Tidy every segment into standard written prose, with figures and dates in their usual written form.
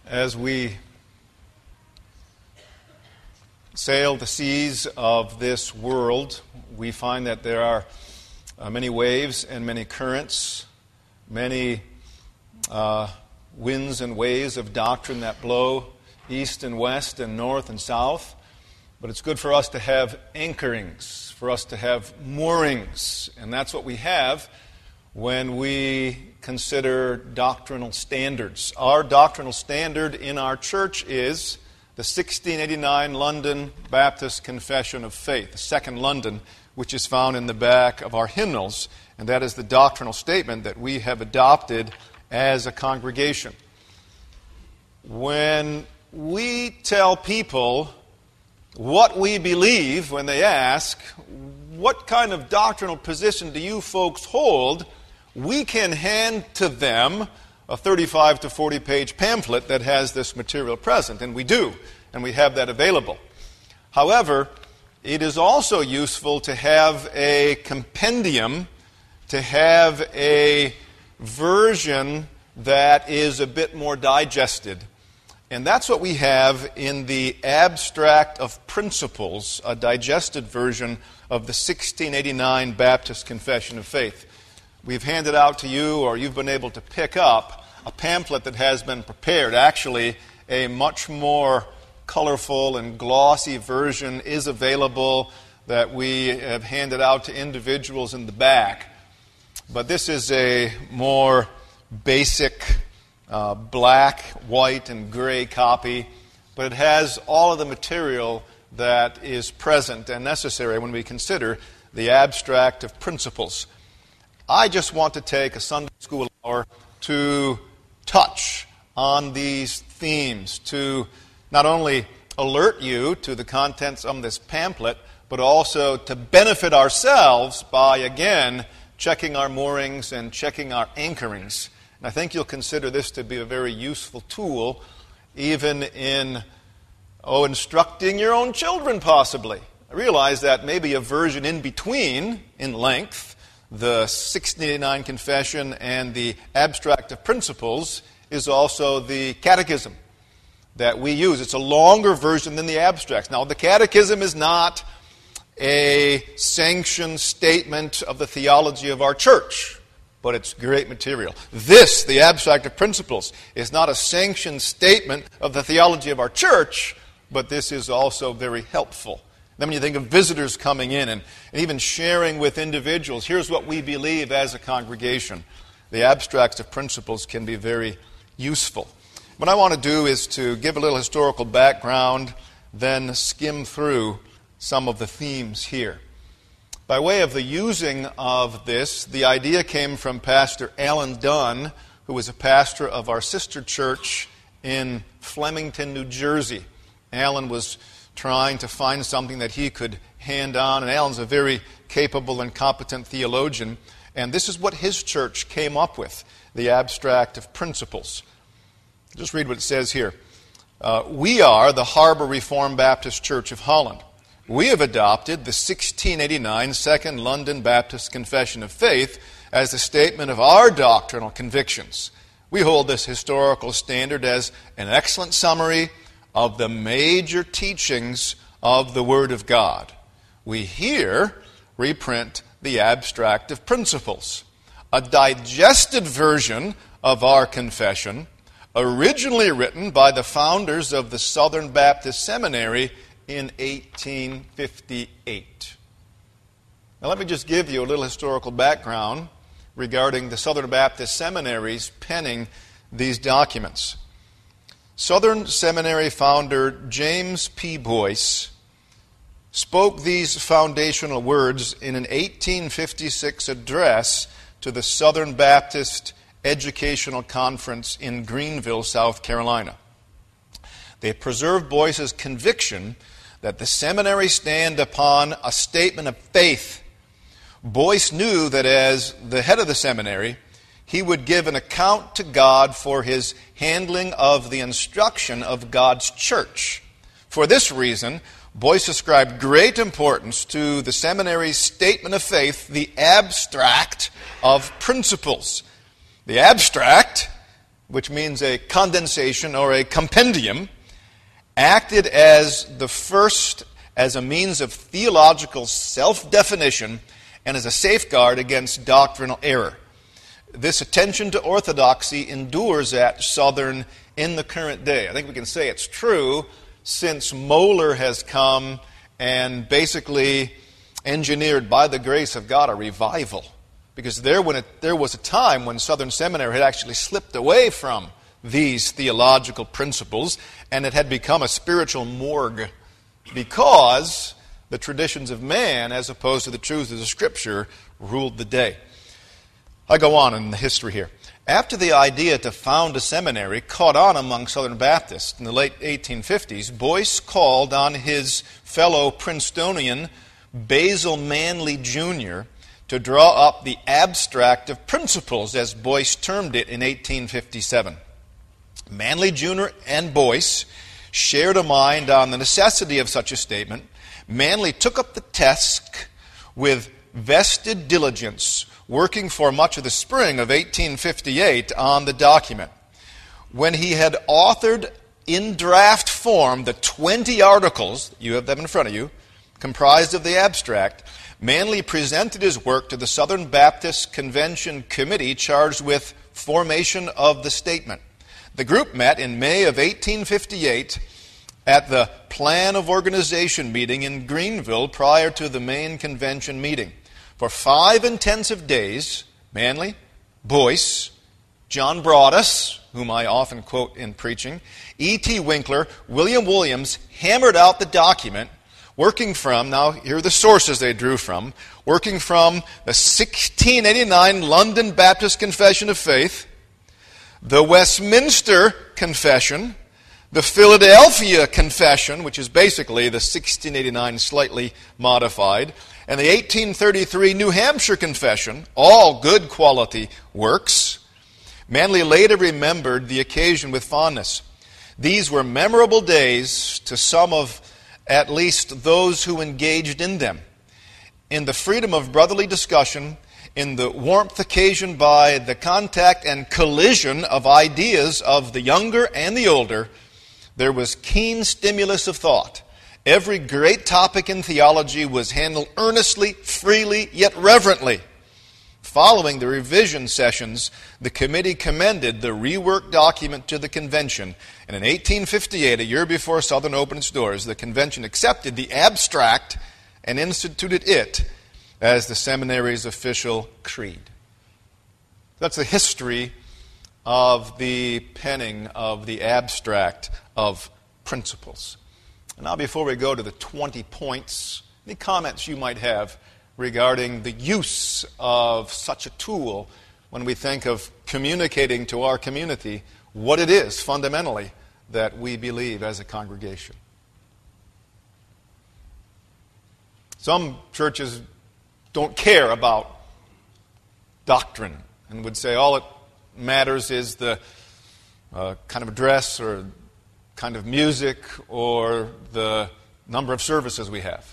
As we sail the seas of this world, we find that there are many waves and many currents, many winds and waves of doctrine that blow east and west and north and south. But it's good for us to have anchorings, for us to have moorings, and that's what we have when we consider doctrinal standards. Our doctrinal standard in our church is the 1689 London Baptist Confession of Faith, the Second London, which is found in the back of our hymnals, and that is the doctrinal statement that we have adopted as a congregation. When we tell people what we believe when they ask, what kind of doctrinal position do you folks hold, we can hand to them a 35 to 40 page pamphlet that has this material present, and we do, and we have that available. However, it is also useful to have a compendium, to have a version that is a bit more digested. And that's what we have in the Abstract of Principles, a digested version of the 1689 Baptist Confession of Faith. We've handed out to you, or you've been able to pick up, a pamphlet that has been prepared. Actually, a much more colorful and glossy version is available that we have handed out to individuals in the back. But this is a more basic black, white, and gray copy, but it has all of the material that is present and necessary when we consider the Abstract of Principles. I just want to take a Sunday school hour to touch on these themes, to not only alert you to the contents of this pamphlet, but also to benefit ourselves by, again, checking our moorings and checking our anchorings. And I think you'll consider this to be a very useful tool, even in instructing your own children, possibly. I realize that maybe a version in between, in length, the 1689 Confession and the Abstract of Principles, is also the Catechism that we use. It's a longer version than the Abstracts. Now, the Catechism is not a sanctioned statement of the theology of our church, but it's great material. This, the Abstract of Principles, is not a sanctioned statement of the theology of our church, but this is also very helpful. Then when you think of visitors coming in and even sharing with individuals, here's what we believe as a congregation, the Abstracts of Principles can be very useful. What I want to do is to give a little historical background, then skim through some of the themes here. By way of the using of this, the idea came from Pastor Alan Dunn, who was a pastor of our sister church in Flemington, New Jersey. Alan was trying to find something that he could hand on, and Alan's a very capable and competent theologian, and this is what his church came up with, the Abstract of Principles. Just read what it says here. We are the Harbor Reformed Baptist Church of Holland. We have adopted the 1689 Second London Baptist Confession of Faith as a statement of our doctrinal convictions. We hold this historical standard as an excellent summary of the major teachings of the Word of God. We here reprint the Abstract of Principles, a digested version of our confession, originally written by the founders of the Southern Baptist Seminary in 1858. Now let me just give you a little historical background regarding the Southern Baptist Seminaries penning these documents. Southern Seminary founder James P. Boyce spoke these foundational words in an 1856 address to the Southern Baptist Educational Conference in Greenville, South Carolina. They preserved Boyce's conviction that the seminary stand upon a statement of faith. Boyce knew that as the head of the seminary, he would give an account to God for his handling of the instruction of God's church. For this reason, Boyce ascribed great importance to the seminary's statement of faith, the Abstract of Principles. The Abstract which means a condensation or a compendium, acted as the first as a means of theological self-definition and as a safeguard against doctrinal error. This attention to orthodoxy endures at Southern in the current day. I think we can say it's true since Moeller has come and basically engineered, by the grace of God, a revival. Because there was a time when Southern Seminary had actually slipped away from these theological principles, and it had become a spiritual morgue because the traditions of man, as opposed to the truths of the Scripture, ruled the day. I go on in the history here. After the idea to found a seminary caught on among Southern Baptists in the late 1850s, Boyce called on his fellow Princetonian Basil Manley Jr. to draw up the abstract of principles, as Boyce termed it in 1857. Manley Jr. and Boyce shared a mind on the necessity of such a statement. Manley took up the task with vested diligence, working for much of the spring of 1858 on the document. When he had authored in draft form the 20 articles, you have them in front of you, comprised of the abstract, Manley presented his work to the Southern Baptist Convention Committee charged with formation of the statement. The group met in May of 1858 at the Plan of Organization meeting in Greenville prior to the main convention meeting. For 5 intensive days, Manley, Boyce, John Broadus, whom I often quote in preaching, E.T. Winkler, William Williams hammered out the document, working from, now here are the sources they drew from, working from the 1689 London Baptist Confession of Faith, the Westminster Confession, the Philadelphia Confession, which is basically the 1689 slightly modified, and the 1833 New Hampshire Confession, all good quality works. Manley later remembered the occasion with fondness. These were memorable days to some of at least those who engaged in them. In the freedom of brotherly discussion, in the warmth occasioned by the contact and collision of ideas of the younger and the older, there was keen stimulus of thought. Every great topic in theology was handled earnestly, freely, yet reverently. Following the revision sessions, the committee commended the reworked document to the convention, and in 1858, a year before Southern opened its doors, the convention accepted the abstract and instituted it as the seminary's official creed. That's the history of the penning of the abstract of principles. And now, before we go to the 20 points, any comments you might have regarding the use of such a tool when we think of communicating to our community what it is fundamentally that we believe as a congregation? Some churches don't care about doctrine and would say all it matters is the kind of dress or kind of music or the number of services we have.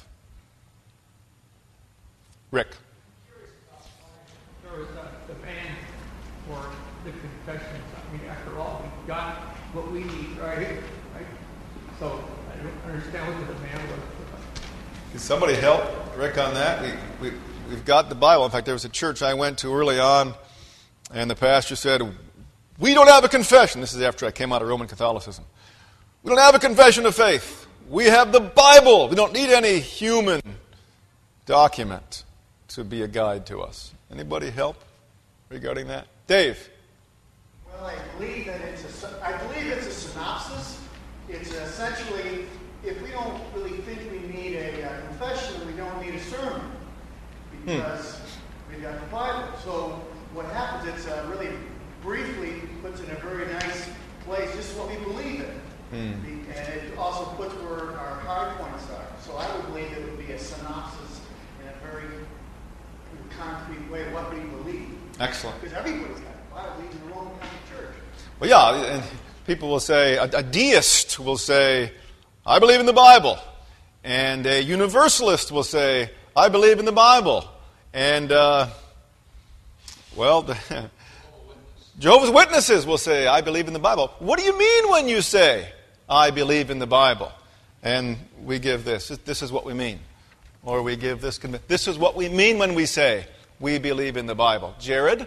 Rick. There was the demand for the confessions. I mean, after all, we got what we need right here, right? So I don't understand what the demand was. Can somebody help Rick on that? We've got the Bible. In fact, there was a church I went to early on, and the pastor said, "We don't have a confession." This is after I came out of Roman Catholicism. "We don't have a confession of faith. We have the Bible. We don't need any human document to be a guide to us." Anybody help regarding that? Dave. Well, I believe it's a synopsis. It's essentially, if we don't really think we need a confession, we don't need a sermon because we've got the Bible. So what happens, it's really briefly puts in a very nice place just what we believe in. And it also puts where our high points are. So I would believe it would be a synopsis in a very concrete way of what we believe. Excellent. Because everybody's got the Bible, even the Roman Catholic Church. Well, yeah, and people will say, a deist will say, "I believe in the Bible." And a universalist will say, "I believe in the Bible." And, Jehovah's Witnesses will say, I believe in the Bible. What do you mean when you say, I believe in the Bible? And we give this. This is what we mean. Or we give this. This is what we mean when we say, we believe in the Bible. Jared?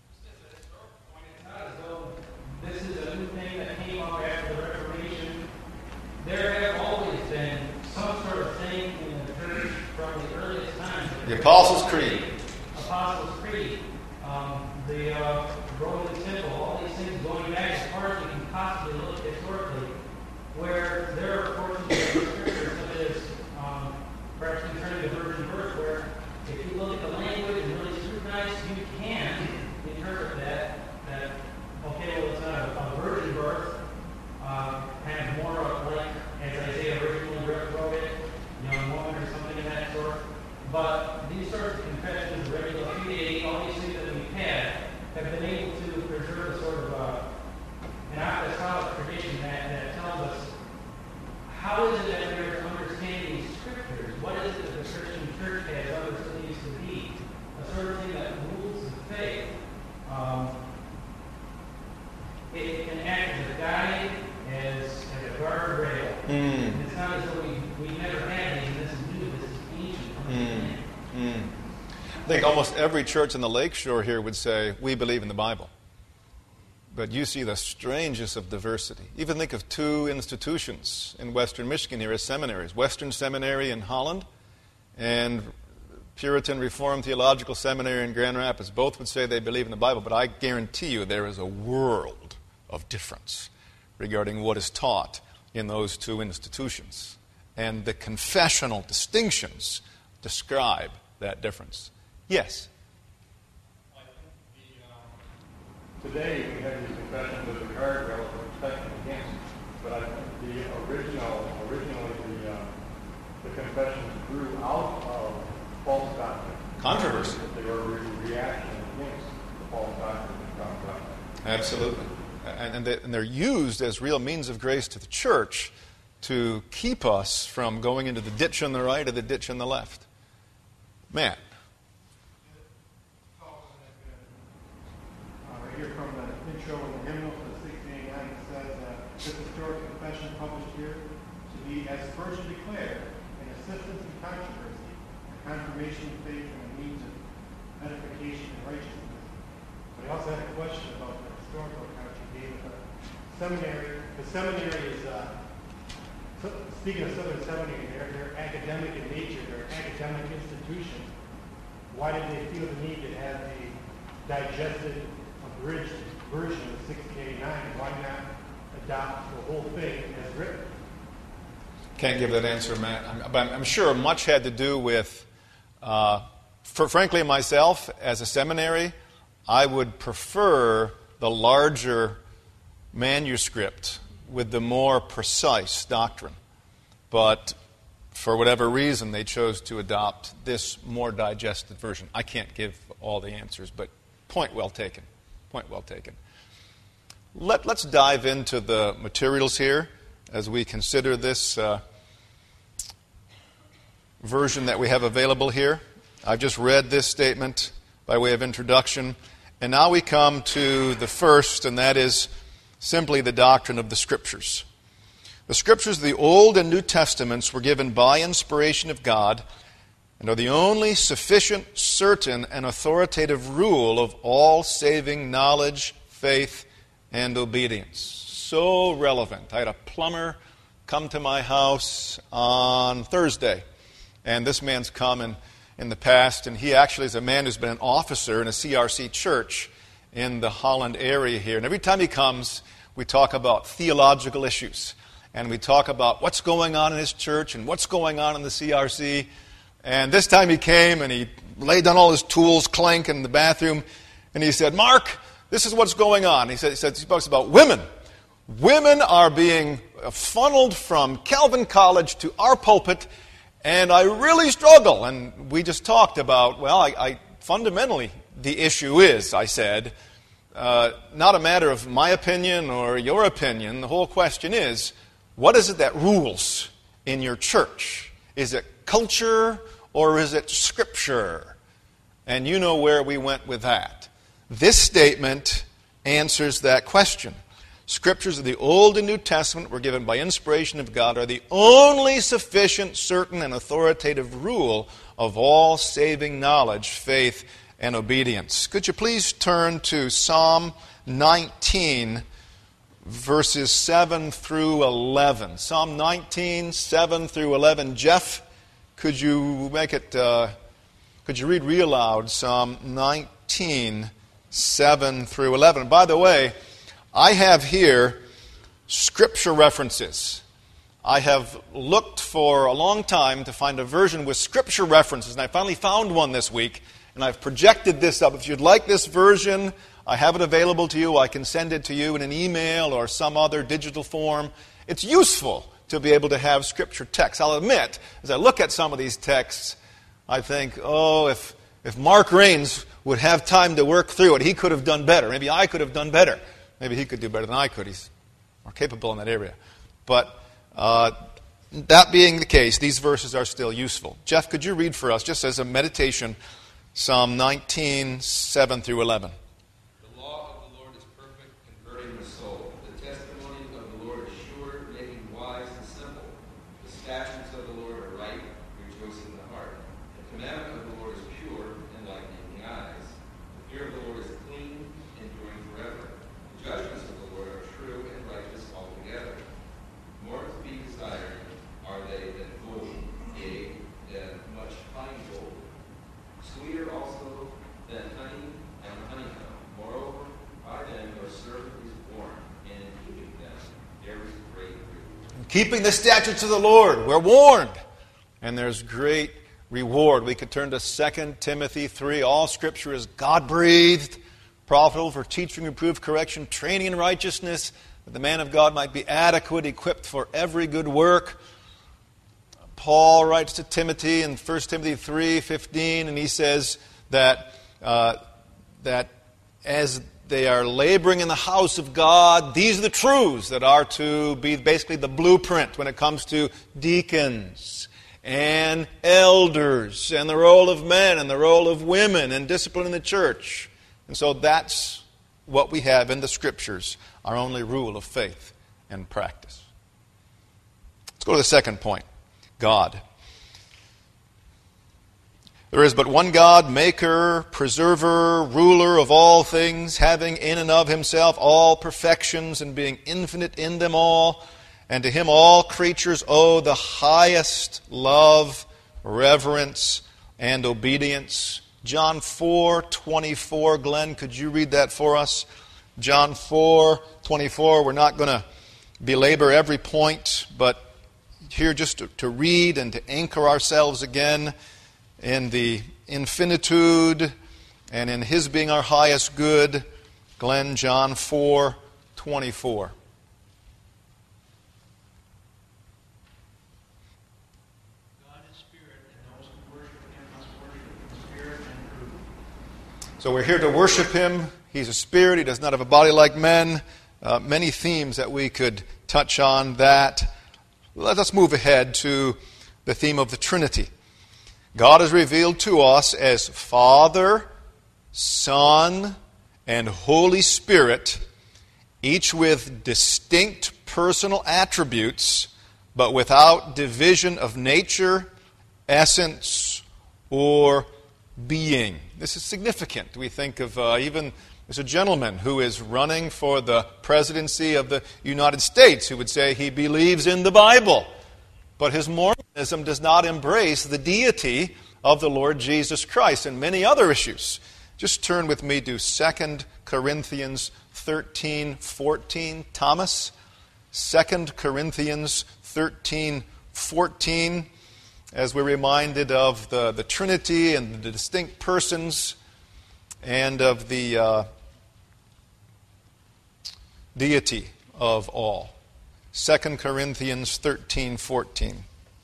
This is a new thing that came up after the Reformation. There have always been some sort of thing in the church from the earliest times. The Apostles' Creed. Apostles' Creed. The Roman Temple, all these things going back as far as we can possibly look historically, where there are portions of the Scripture, such as perhaps concerning the virgin birth, where if you look at the language and really scrutinize, you can interpret that okay, well, it's not a virgin birth, kind of more of like, as Isaiah originally wrote it, young woman or something of that sort. But these sorts of confessions, regular fidelity, all these things that we've had, have been able to preserve a sort of an apostolic tradition that tells us how is it that we're understanding these scriptures? What is it that the Christian church has understood these to be? A sort of thing that rules the faith. It can act as a guide, as a guardrail. And it's not as though we never had these, and this is new, this is ancient. I think almost every church in the Lakeshore here would say, we believe in the Bible. But you see the strangest of diversity. Even think of two institutions in western Michigan here as seminaries. Western Seminary in Holland and Puritan Reformed Theological Seminary in Grand Rapids. Both would say they believe in the Bible, but I guarantee you there is a world of difference regarding what is taught in those two institutions. And the confessional distinctions describe that difference. Yes? I think today we have these confessions as a guardrail for protection against, but I think originally the confessions grew out of false doctrine. Controversy. They were a reaction against the false doctrine of false doctrine. Absolutely. And they're used as real means of grace to the church to keep us from going into the ditch on the right or the ditch on the left. Matt. Right here from the intro in the hymnal for 1689, it says, this historic confession published here to be as first declared an assistance in controversy, a confirmation of faith, and a means of edification and righteousness. But I also had a question about the historical account you gave of the seminary. The seminary is, speaking of Southern Seminary, they're academic in nature. They're an academic institution. Why did they feel the need to have a digested, abridged version of 1689? Why not adopt the whole thing as written? Can't give that answer, Matt. But I'm sure much had to do with, frankly, myself, as a seminary, I would prefer the larger manuscript with the more precise doctrine. But for whatever reason, they chose to adopt this more digested version. I can't give all the answers, but point well taken. Point well taken. Let's dive into the materials here as we consider this version that we have available here. I've just read this statement by way of introduction. And now we come to the first, and that is simply the doctrine of the Scriptures. The Scriptures of the Old and New Testaments were given by inspiration of God and are the only sufficient, certain, and authoritative rule of all saving knowledge, faith, and obedience. So relevant. I had a plumber come to my house on Thursday, and this man's come in the past, and he actually is a man who's been an officer in a CRC church in the Holland area here. And every time he comes, we talk about theological issues. And we talk about what's going on in his church and what's going on in the CRC. And this time he came and he laid down all his tools, clank, in the bathroom. And he said, Mark, this is what's going on. He talks about women. Women are being funneled from Calvin College to our pulpit. And I really struggle. And we just talked about, well, I fundamentally, the issue is, I said, not a matter of my opinion or your opinion. The whole question is, what is it that rules in your church? Is it culture or is it Scripture? And you know where we went with that. This statement answers that question. Scriptures of the Old and New Testament were given by inspiration of God, are the only sufficient, certain, and authoritative rule of all saving knowledge, faith, and obedience. Could you please turn to Psalm 19, verses 7 through 11. Psalm 19, 7 through 11. Jeff, could you read real loud Psalm 19, 7 through 11? By the way, I have here scripture references. I have looked for a long time to find a version with scripture references, and I finally found one this week, and I've projected this up. If you'd like this version, I have it available to you. I can send it to you in an email or some other digital form. It's useful to be able to have scripture text. I'll admit, as I look at some of these texts, I think, if Mark Raines would have time to work through it, he could have done better. Maybe I could have done better. Maybe he could do better than I could. He's more capable in that area. But that being the case, these verses are still useful. Jeff, could you read for us, just as a meditation, Psalm 19, 7 through 11? The law of the Lord is perfect, converting the soul. The testimony of the Lord is sure, making wise the simple. The statutes of the Lord are right, rejoicing the heart. The commandment of the Lord is pure, enlightening the eyes. The fear of the Lord is clean, enduring forever. The judgments of the Lord are true and righteous altogether. More to be desired are they than gold, yea, than much fine gold. Sweeter also than honey and honeycomb. Moreover, by them your servant is born, and in keeping them there is great reward. Keeping the statutes of the Lord, we're warned, and there's great reward. We could turn to 2 Timothy 3. All Scripture is God-breathed, profitable for teaching, reproof, correction, training in righteousness, that the man of God might be adequate, equipped for every good work. Paul writes to Timothy in 1 Timothy 3:15, and he says that as they are laboring in the house of God, these are the truths that are to be basically the blueprint when it comes to deacons and elders and the role of men and the role of women and discipline in the church. And so that's what we have in the Scriptures, our only rule of faith and practice. Let's go to the second point. God. There is but one God, maker, preserver, ruler of all things, having in and of himself all perfections and being infinite in them all. And to him all creatures owe the highest love, reverence, and obedience. John 4:24. Glenn, could you read that for us? John 4:24. We're not going to belabor every point, but here just to read and to anchor ourselves again in the infinitude and in His being our highest good. Glenn, John 4:24. God is spirit, and those who worship Him must worship in spirit and truth. So we're here to worship Him. He's a spirit. He does not have a body like men. Many themes that we could touch on that. Let us move ahead to the theme of the Trinity. God is revealed to us as Father, Son, and Holy Spirit, each with distinct personal attributes, but without division of nature, essence, or being. This is significant. We think of even there's a gentleman who is running for the presidency of the United States who would say he believes in the Bible, but his Mormonism does not embrace the deity of the Lord Jesus Christ and many other issues. Just turn with me to 2 Corinthians 13:14. Thomas, 2 Corinthians 13:14, as we're reminded of the Trinity and the distinct persons and of the deity of all. 2 Corinthians 13:14.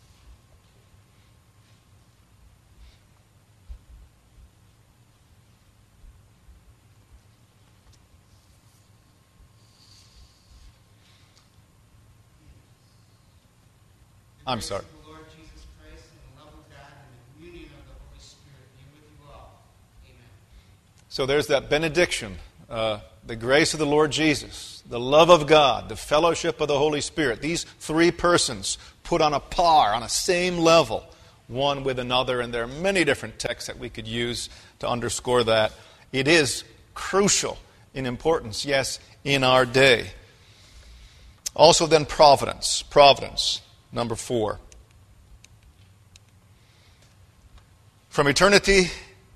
I'm sorry. The Lord Jesus Christ and the love of God and the communion of the Holy Spirit be with you all. Amen. So there's that benediction. the grace of the Lord Jesus, the love of God, the fellowship of the Holy Spirit, these three persons put on a par, on a same level, one with another, and there are many different texts that we could use to underscore that. It is crucial in importance, yes, in our day. Also then providence. Providence, number 4. From eternity,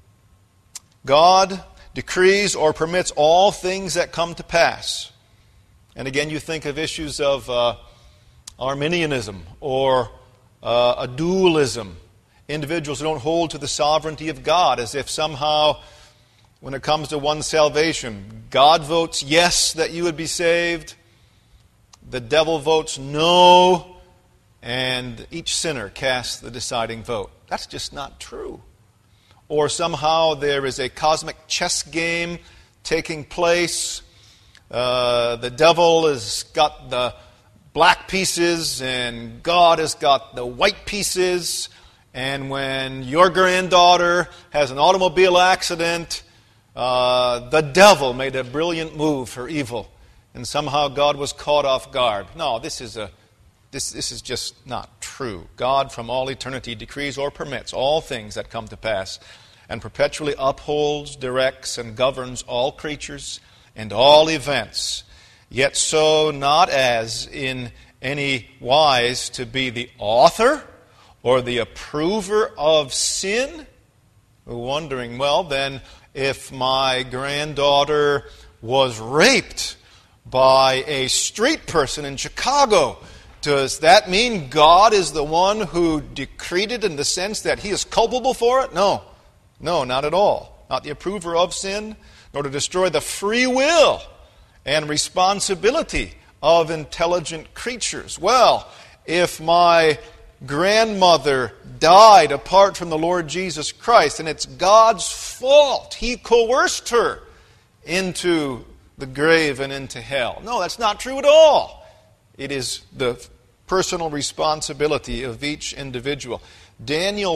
God decrees or permits all things that come to pass. And again, you think of issues of Arminianism or a dualism. Individuals who don't hold to the sovereignty of God, as if somehow, when it comes to one's salvation, God votes yes that you would be saved, the devil votes no, and each sinner casts the deciding vote. That's just not true. Or somehow there is a cosmic chess game taking place. The devil has got the black pieces and God has got the white pieces. And when your granddaughter has an automobile accident, the devil made a brilliant move for evil. And somehow God was caught off guard. No, this is just not true. God from all eternity decrees or permits all things that come to pass, and perpetually upholds, directs, and governs all creatures and all events, yet so not as in any wise to be the author or the approver of sin. We're wondering, well, then, if my granddaughter was raped by a street person in Chicago, does that mean God is the one who decreed it in the sense that He is culpable for it? No, not at all. Not the approver of sin, nor to destroy the free will and responsibility of intelligent creatures. Well, if my grandmother died apart from the Lord Jesus Christ, and it's God's fault, He coerced her into the grave and into hell. No, that's not true at all. It is the personal responsibility of each individual. Daniel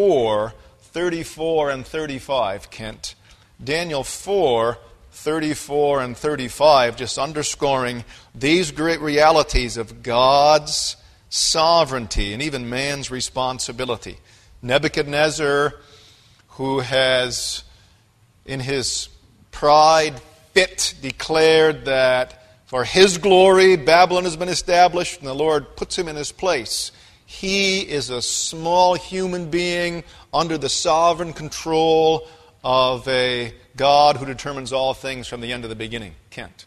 4:34 and 35, Kent. Daniel 4:34 and 35, just underscoring these great realities of God's sovereignty and even man's responsibility. Nebuchadnezzar, who has, in his pride fit, declared that for his glory Babylon has been established, and the Lord puts him in his place. He is a small human being under the sovereign control of a God who determines all things from the end to the beginning. Kent.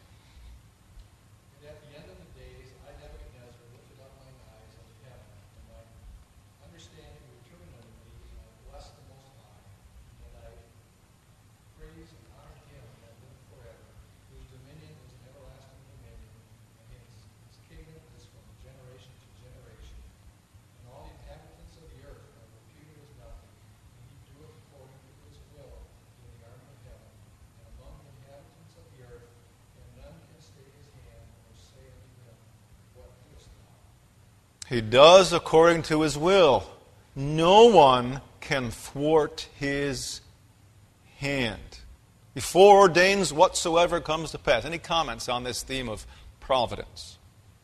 And at the end of the days, I, Nebuchadnezzar, lifted up mine eyes unto heaven, and my understanding returned unto me, and I blessed the Most High, and I praise and honor Him that liveth forever, whose dominion is an everlasting dominion, and his kingdom is from generation to generation. And all the inhabitants of the earth are reputed as nothing, and He doeth according to His will in the army of heaven, and among the inhabitants of the earth, and none can stay His hand, or say unto Him, What doest thou? He does according to His will. No one can thwart His hand. He foreordains whatsoever comes to pass. Any comments on this theme of providence?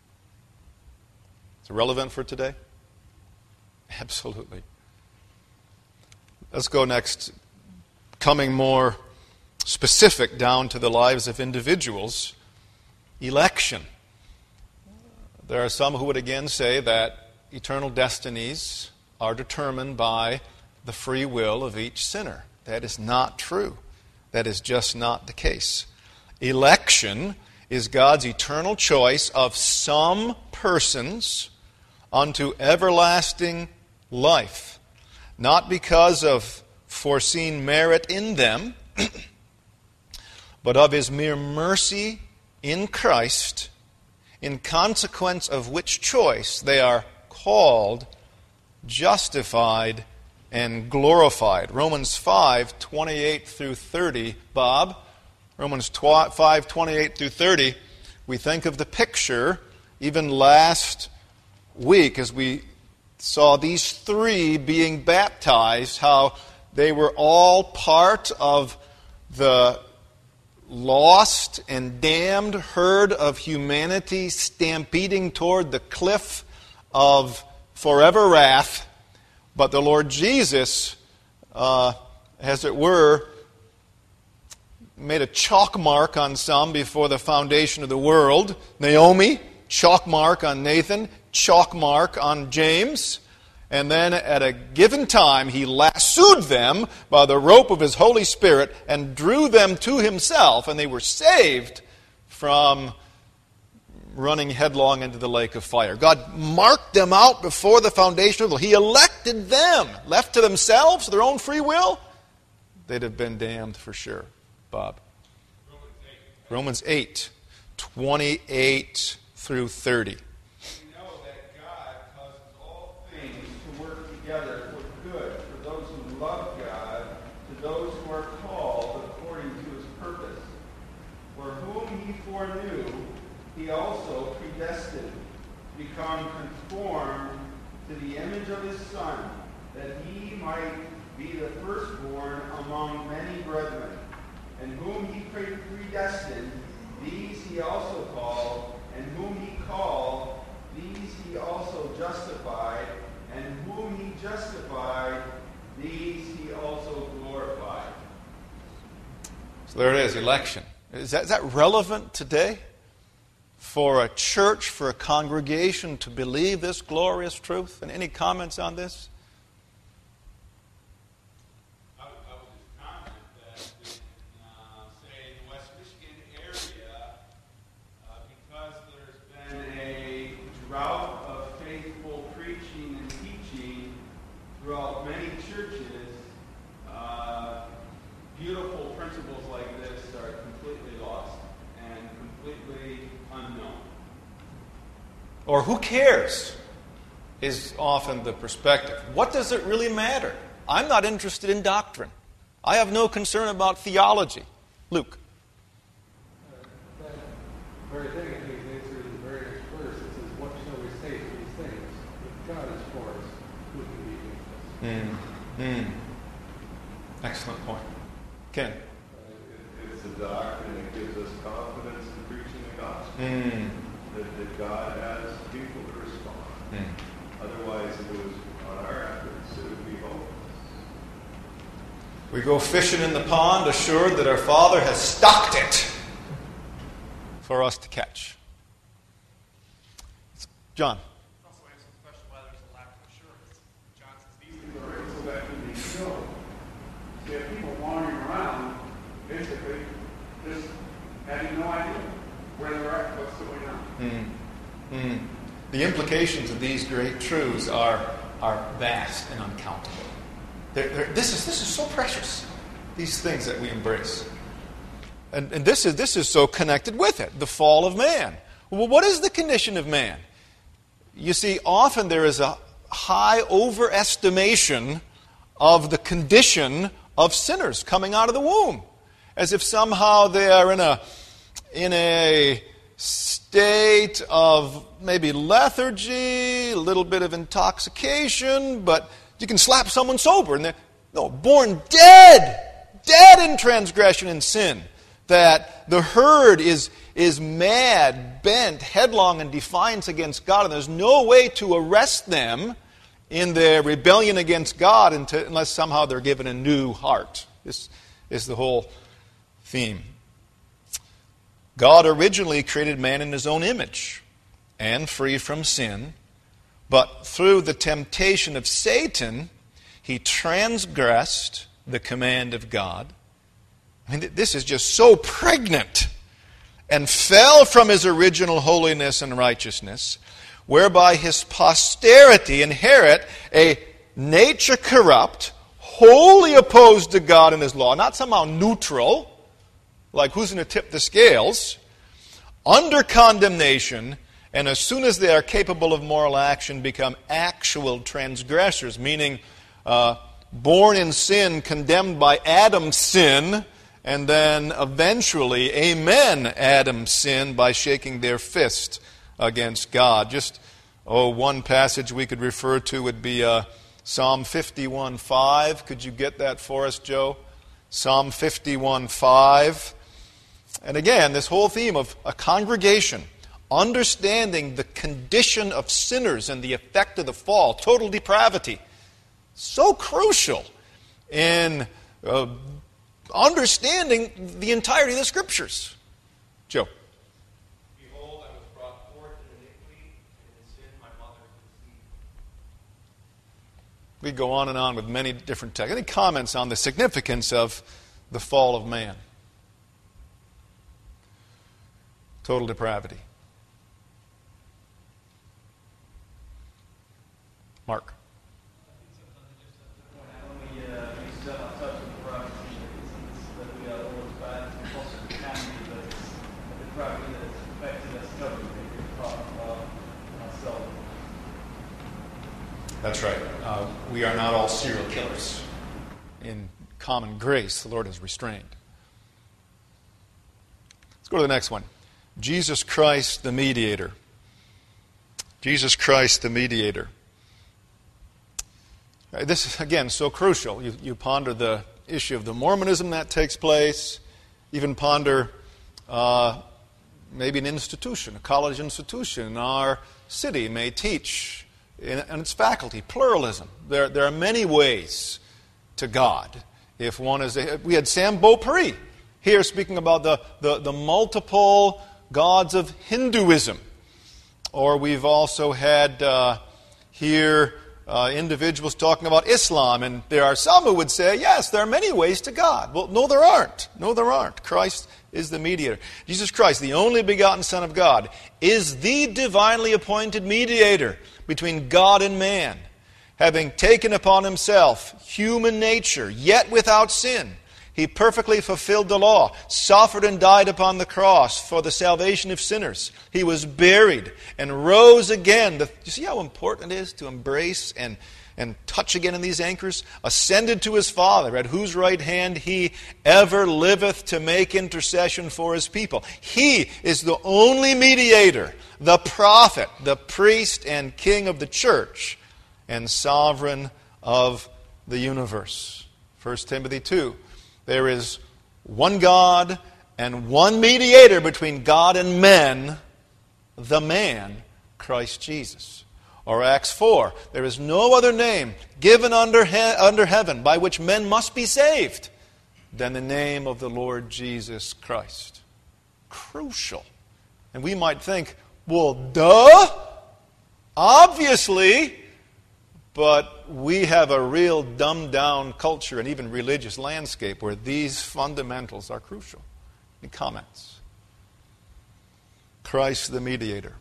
Is it relevant for today? Absolutely. Let's go next, coming more specific down to the lives of individuals. Election. There are some who would again say that eternal destinies are determined by the free will of each sinner. That is not true. That is just not the case. Election is God's eternal choice of some persons unto everlasting life, not because of foreseen merit in them, but of His mere mercy in Christ, in consequence of which choice they are called, justified, and glorified. Romans 5:28 through 30. Bob, Romans 5:28 through 30, we think of the picture even last week as we saw these three being baptized, how they were all part of the lost and damned herd of humanity stampeding toward the cliff of forever wrath. But the Lord Jesus, as it were, made a chalk mark on some before the foundation of the world. Naomi, chalk mark on Nathan, chalk mark on James. And then at a given time, he lassoed them by the rope of his Holy Spirit and drew them to himself, and they were saved from running headlong into the lake of fire. God marked them out before the foundation of the world. He elected them. Left to themselves, their own free will, they'd have been damned for sure. Bob. Romans 8, 28 through 30. Together for good, for those who love God, to those who are called according to his purpose. For whom he foreknew, he also predestined to become conformed to the image of his Son, that he might be the firstborn among many brethren. And whom he predestined, these he also called, and whom he called, these he also justified, and whom he justified, these he also glorified. So there it is, election. Is that relevant today? For a church, for a congregation to believe this glorious truth? And any comments on this? I would just comment that in, say, the West Michigan area, because there's been a drought of faithful preaching and teaching throughout many churches, beautiful principles like this are completely lost and completely unknown. Or who cares is often the perspective. What does it really matter? I'm not interested in doctrine. I have no concern about theology. Luke. That very thing I think is answered in the very next verse. It says, "What shall we say to these things? If God is for us, who can be against us?" Excellent point. Ken. It's a doctrine that gives us confidence in preaching the gospel. That God has people to respond. Otherwise, if it was on our efforts, it would be hopeless. We go fishing in the pond, assured that our Father has stocked it for us to catch. John. Also answers the question why there's a lack of assurance. John says these people are So that can be shown. So you have people wandering around, basically, just having no idea where they're at, what's going on. The implications of these great truths are vast and uncountable. This is so precious, these things that we embrace. And this is so connected with it, the fall of man. Well, what is the condition of man? You see, often there is a high overestimation of the condition of sinners coming out of the womb, as if somehow they are in a state of maybe lethargy, a little bit of intoxication, but you can slap someone sober and they're born dead in transgression and sin. That the herd is mad, bent, headlong in defiance against God, and there's no way to arrest them in their rebellion against God unless somehow they're given a new heart. This is the whole theme. God originally created man in his own image and free from sin, but through the temptation of Satan, he transgressed the command of God. I mean, this is just so pregnant, and fell from his original holiness and righteousness, whereby his posterity inherit a nature corrupt, wholly opposed to God and his law, not somehow neutral, like who's going to tip the scales, under condemnation, and as soon as they are capable of moral action, become actual transgressors, meaning born in sin, condemned by Adam's sin, and then eventually, amen, Adam's sin by shaking their fist against God. Just, one passage we could refer to would be Psalm 51:5. Could you get that for us, Joe? Psalm 51:5. And again, this whole theme of a congregation, understanding the condition of sinners and the effect of the fall, total depravity, so crucial in understanding the entirety of the Scriptures. Joe. Behold, I was brought forth in iniquity, and in sin my mother conceived. We go on and on with many different texts. Any comments on the significance of the fall of man? Total depravity. Mark. That's right. We are not all serial killers. In common grace, the Lord has restrained. Let's go to the next one. Jesus Christ, the mediator. Jesus Christ, the mediator. This is, again, so crucial. You ponder the issue of the Mormonism that takes place. Even ponder maybe an institution, a college institution in our city may teach, and its faculty, pluralism. There are many ways to God. If one is, we had Sam Beaupre here speaking about the multiple gods of Hinduism. Or we've also had here individuals talking about Islam, and there are some who would say, yes, there are many ways to God. Well, no, there aren't. No, there aren't. Christ is the mediator. Jesus Christ, the only begotten Son of God, is the divinely appointed mediator between God and man, having taken upon himself human nature, yet without sin. He perfectly fulfilled the law, suffered and died upon the cross for the salvation of sinners. He was buried and rose again. You see how important it is to embrace and touch again in these anchors? Ascended to his Father, at whose right hand he ever liveth to make intercession for his people. He is the only mediator, the prophet, the priest and king of the church, and sovereign of the universe. 1 Timothy 2. There is one God and one mediator between God and men, the man, Christ Jesus. Or Acts 4, there is no other name given under heaven by which men must be saved than the name of the Lord Jesus Christ. Crucial. And we might think, well, duh, obviously. But we have a real dumbed-down culture and even religious landscape where these fundamentals are crucial. Any comments? Christ the mediator.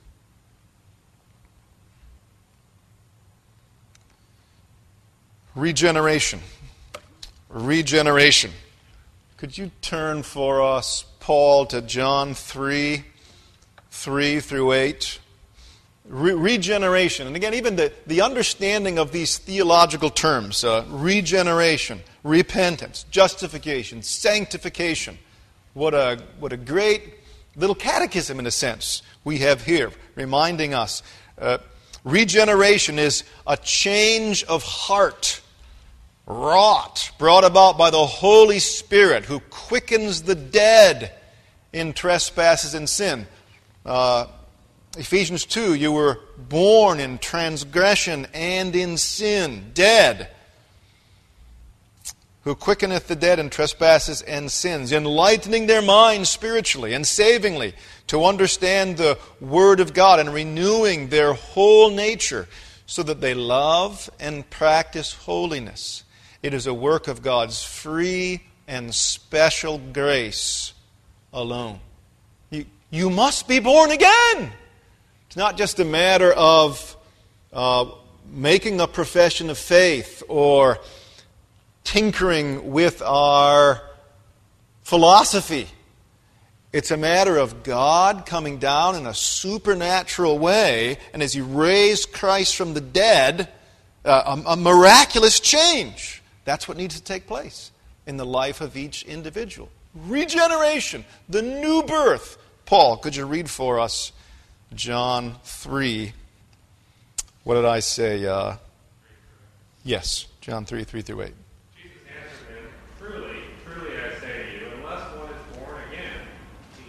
Regeneration. Regeneration. Could you turn for us, Paul, to John 3 through 8? Regeneration. And again, even the understanding of these theological terms, regeneration, repentance, justification, sanctification. What a great little catechism, in a sense, we have here, reminding us. Regeneration is a change of heart, brought about by the Holy Spirit, who quickens the dead in trespasses and sin. Ephesians 2, you were born in transgression and in sin, dead, who quickeneth the dead in trespasses and sins, enlightening their minds spiritually and savingly to understand the Word of God and renewing their whole nature so that they love and practice holiness. It is a work of God's free and special grace alone. You must be born again. It's not just a matter of making a profession of faith or tinkering with our philosophy. It's a matter of God coming down in a supernatural way, and as He raised Christ from the dead, a miraculous change. That's what needs to take place in the life of each individual. Regeneration, the new birth. Paul, could you read for us John 3? What did I say? Yes, John 3, 3 through 8. Jesus answered him, Truly, truly I say to you, unless one is born again,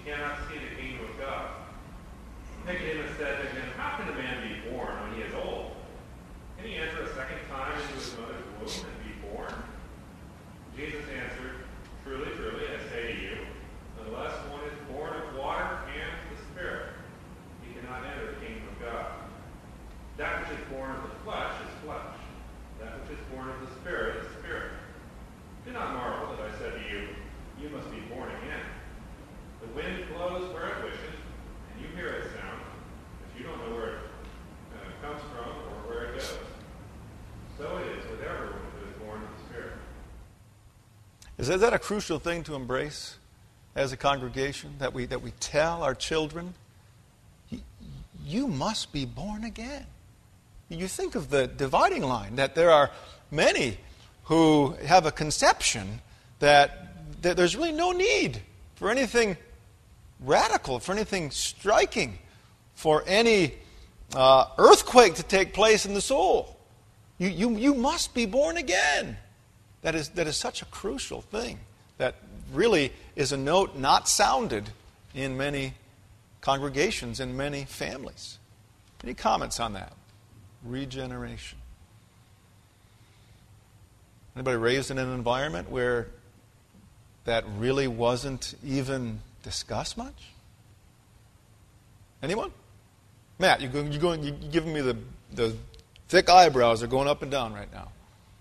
Is that a crucial thing to embrace as a congregation? That we tell our children, you must be born again. You think of the dividing line, that there are many who have a conception that there's really no need for anything radical, for anything striking, for any earthquake to take place in the soul. You must be born again. That is such a crucial thing that really is a note not sounded in many congregations, in many families. Any comments on that? Regeneration. Anybody raised in an environment where that really wasn't even discussed much? Anyone? Matt, you're giving me the thick eyebrows. They're going up and down right now.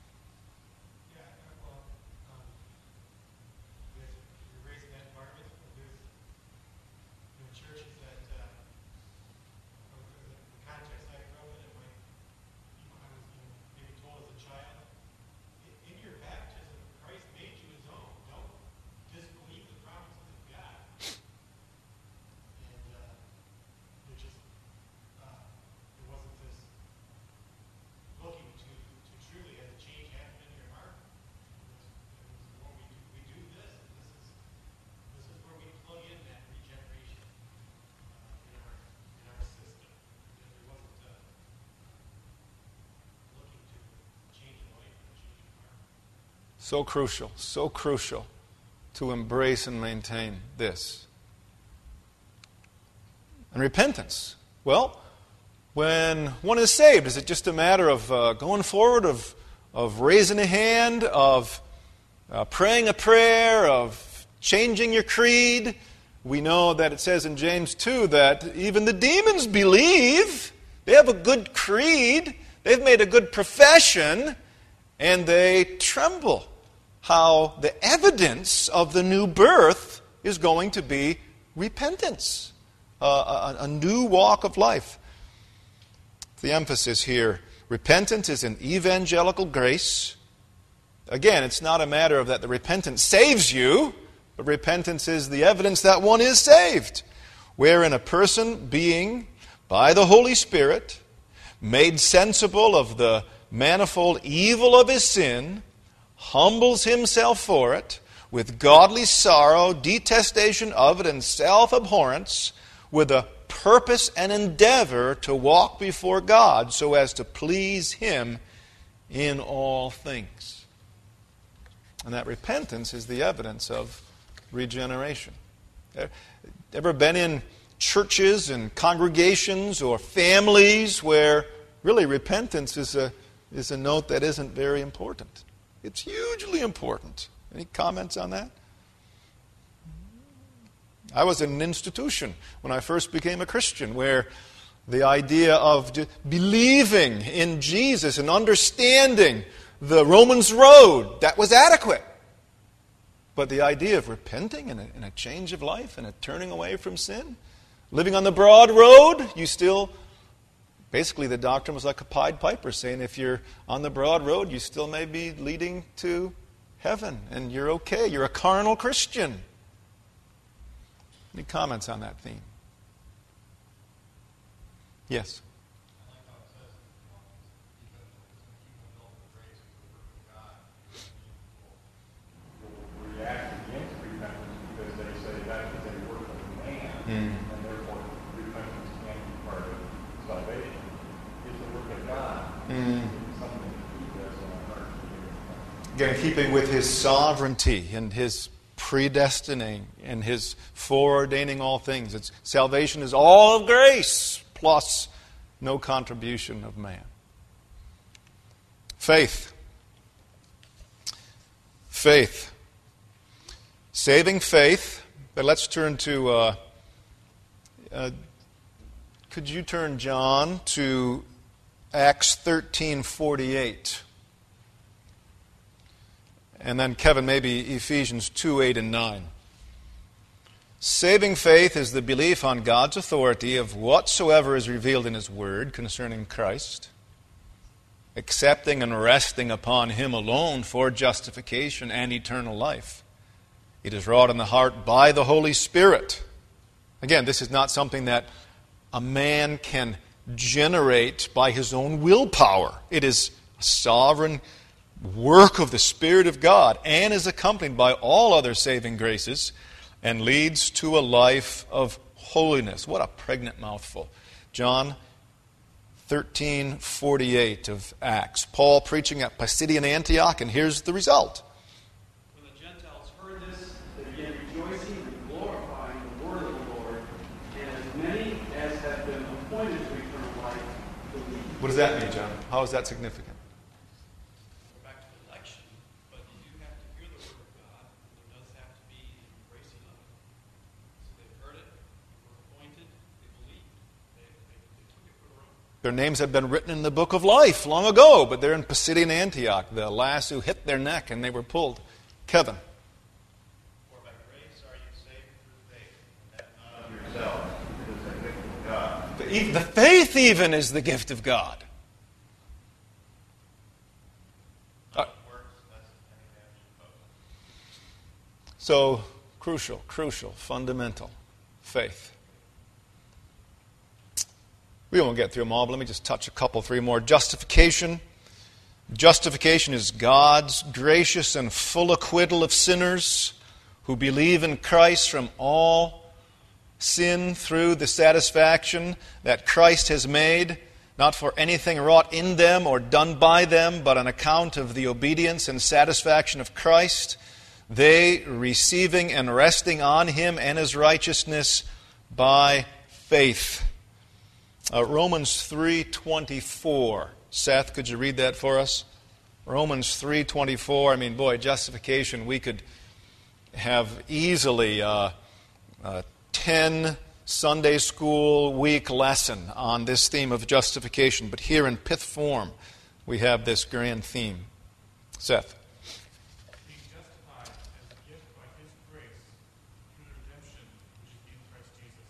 So crucial to embrace and maintain this. And repentance. Well, when one is saved, is it just a matter of going forward, of raising a hand, of praying a prayer, of changing your creed? We know that it says in James 2 that even the demons believe. They have a good creed. They've made a good profession, and they tremble. How the evidence of the new birth is going to be repentance, a new walk of life. The emphasis here, repentance is an evangelical grace. Again, it's not a matter of that the repentance saves you, but repentance is the evidence that one is saved, wherein a person being, by the Holy Spirit, made sensible of the manifold evil of his sin, humbles himself for it, with godly sorrow, detestation of it, and self-abhorrence, with a purpose and endeavor to walk before God so as to please Him in all things. And that repentance is the evidence of regeneration. Ever been in churches and congregations or families where really repentance is a note that isn't very important? It's hugely important. Any comments on that? I was in an institution when I first became a Christian where the idea of believing in Jesus and understanding the Romans road, that was adequate. But the idea of repenting and a change of life and a turning away from sin, living on the broad road, you still... Basically, the doctrine was like a Pied Piper, saying if you're on the broad road, you still may be leading to heaven, and you're okay. You're a carnal Christian. Any comments on that theme? Yes? React against repentance because they say that is a work of man, and therefore repentance can't be part of salvation. Again, keeping with His sovereignty and His predestining and His foreordaining all things. Salvation is all of grace plus no contribution of man. Faith. Saving faith. But let's turn to... could you turn, John, to Acts 13:48. And then, Kevin, maybe Ephesians 2:8 and 9. Saving faith is the belief on God's authority of whatsoever is revealed in His Word concerning Christ. accepting and resting upon Him alone for justification and eternal life. It is wrought in the heart by the Holy Spirit. Again, this is not something that a man can generate by his own willpower. It is a sovereign work of the Spirit of God and is accompanied by all other saving graces and leads to a life of holiness. What a pregnant mouthful. John 13:48 of Acts. Paul preaching at Pisidian Antioch, and here's the result. When the Gentiles heard this, they began rejoicing and glorifying the word of the Lord, and as many as have been appointed to eternal life believed. What does that mean, John? How is that significant? Their names have been written in the book of life long ago, but they're in Pisidian Antioch. The lasso hit their neck and they were pulled. Kevin. For by grace are you saved through faith, that not of yourself. It is a gift of God. The faith even is the gift of God. So, crucial, fundamental faith. We won't get through them all, but let me just touch a couple, three more. Justification. Justification is God's gracious and full acquittal of sinners who believe in Christ from all sin through the satisfaction that Christ has made, not for anything wrought in them or done by them, but on account of the obedience and satisfaction of Christ, they receiving and resting on Him and His righteousness by faith. Romans 3:24. Seth, could you read that for us? Romans 3:24. I mean, boy, justification, we could have easily 10 Sunday school week lesson on this theme of justification. But here in pith form, we have this grand theme. Seth. Being justified as a gift by His grace through the redemption which is in Christ Jesus.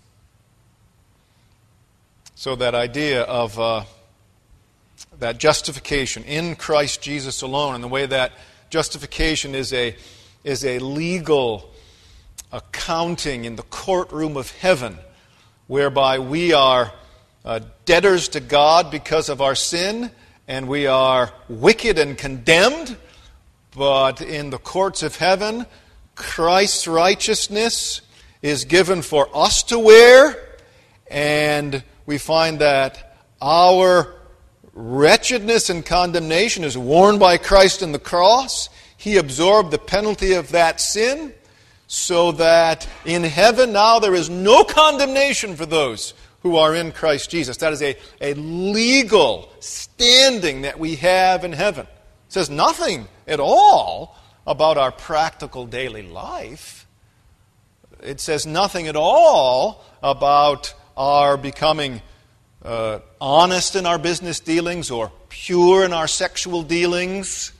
So that idea of that justification in Christ Jesus alone, and the way that justification is a legal accounting in the courtroom of heaven, whereby we are debtors to God because of our sin, and we are wicked and condemned, but in the courts of heaven, Christ's righteousness is given for us to wear, and we find that our wretchedness and condemnation is worn by Christ on the cross. He absorbed the penalty of that sin, so that in heaven now there is no condemnation for those who are in Christ Jesus. That is a legal standing that we have in heaven. It says nothing at all about our practical daily life. It says nothing at all about our becoming honest in our business dealings, or pure in our sexual dealings,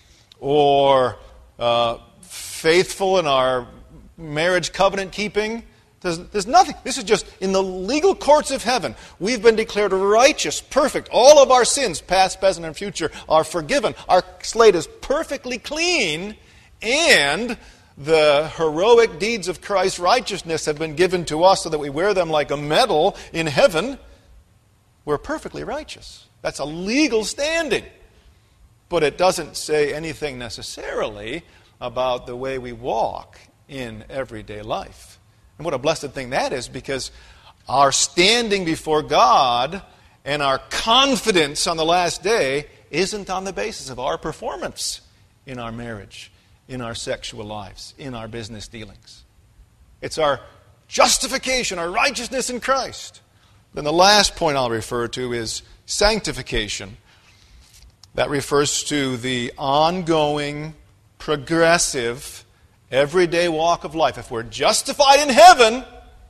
or faithful in our marriage covenant keeping. There's nothing. This is just in the legal courts of heaven. We've been declared righteous, perfect. All of our sins, past, present, and future, are forgiven. Our slate is perfectly clean, and the heroic deeds of Christ's righteousness have been given to us so that we wear them like a medal in heaven. We're perfectly righteous. That's a legal standing. But it doesn't say anything necessarily about the way we walk in everyday life. And what a blessed thing that is, because our standing before God and our confidence on the last day isn't on the basis of our performance in our marriage, in our sexual lives, in our business dealings. It's our justification, our righteousness in Christ. Then the last point I'll refer to is sanctification. That refers to the ongoing, progressive, everyday walk of life. If we're justified in heaven,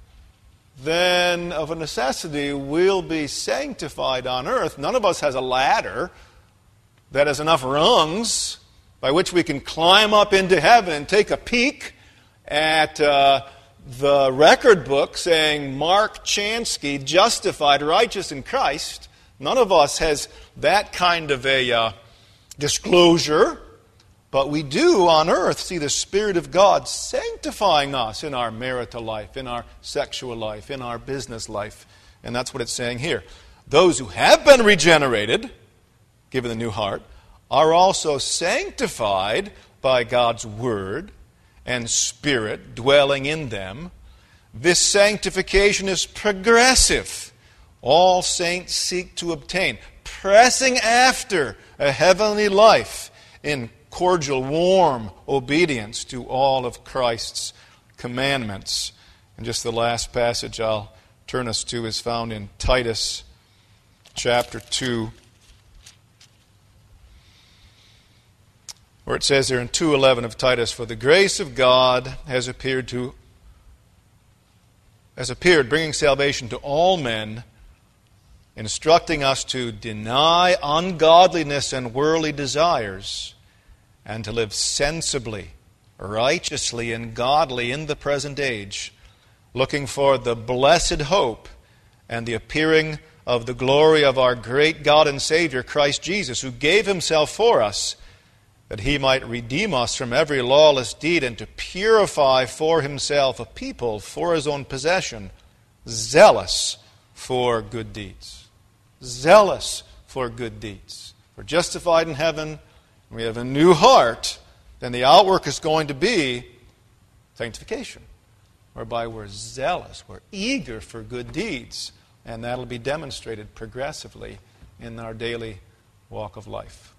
then of a necessity we'll be sanctified on earth. None of us has a ladder that has enough rungs by which we can climb up into heaven and take a peek at the record book saying Mark Chansky, justified, righteous in Christ. None of us has that kind of a disclosure, but we do on earth see the Spirit of God sanctifying us in our marital life, in our sexual life, in our business life. And that's what it's saying here. Those who have been regenerated, given the new heart, are also sanctified by God's Word and Spirit dwelling in them. This sanctification is progressive. All saints seek to obtain, pressing after a heavenly life in cordial, warm obedience to all of Christ's commandments. And just the last passage I'll turn us to is found in Titus chapter 2, where it says there in 2:11 of Titus, "For the grace of God has appeared, bringing salvation to all men, instructing us to deny ungodliness and worldly desires, and to live sensibly, righteously, and godly in the present age, looking for the blessed hope and the appearing of the glory of our great God and Savior, Christ Jesus, who gave Himself for us, that He might redeem us from every lawless deed and to purify for Himself a people for His own possession, zealous for good deeds." Zealous for good deeds. We're justified in heaven, we have a new heart, then the outwork is going to be sanctification, whereby we're zealous, we're eager for good deeds, and that'll be demonstrated progressively in our daily walk of life.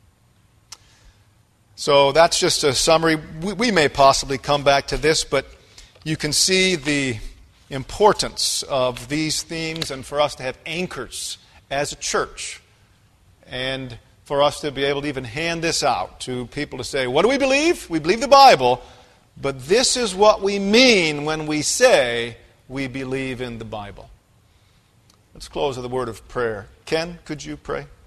So that's just a summary. We may possibly come back to this, but you can see the importance of these themes and for us to have anchors as a church, and for us to be able to even hand this out to people to say, what do we believe? We believe the Bible, but this is what we mean when we say we believe in the Bible. Let's close with a word of prayer. Ken, could you pray?